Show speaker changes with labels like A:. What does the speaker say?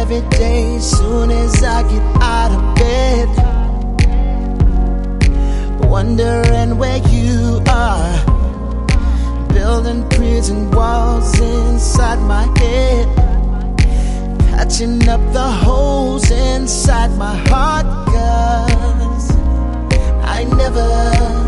A: every day, soon as I get out of bed, wondering where you are, building prison walls inside my head, patching up the holes inside my heart, 'cause I never